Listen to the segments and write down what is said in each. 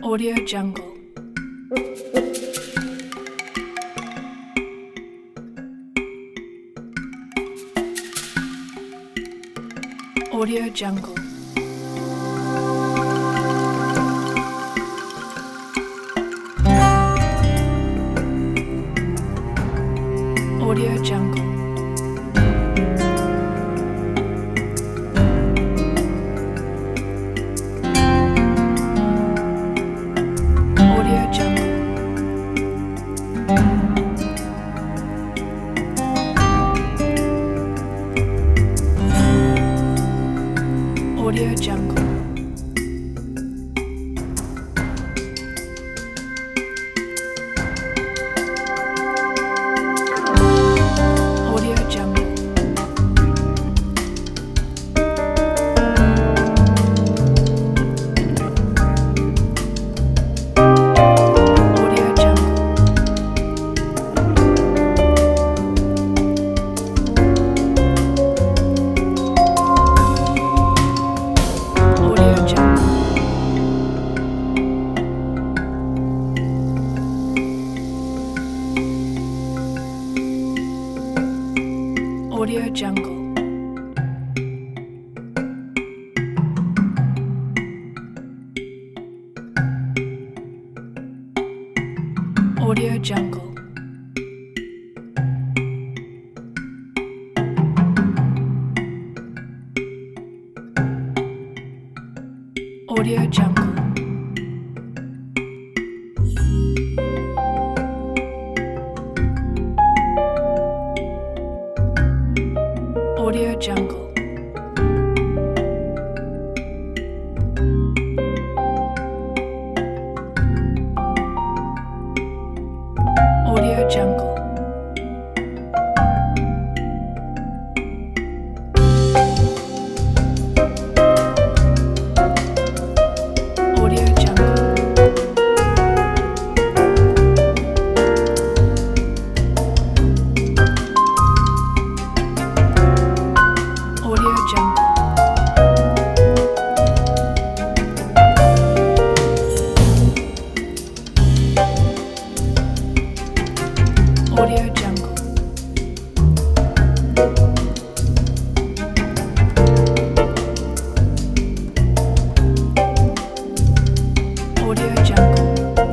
Audio Jungle. Audio Jungle. Audio Jungle. Audio Jungle. Audio Jungle. Audio Jungle. Audio Jungle. Audio Jungle. Audio Jungle. Audio Jungle. Audio Jungle. Audio Jungle. Audio Jungle. Audio Jungle. Audio Jungle. Audio Jungle. Audio Jungle.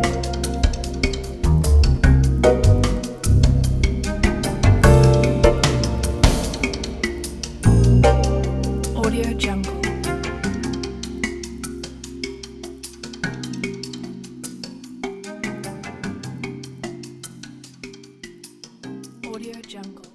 Audio Jungle. Audio Jungle.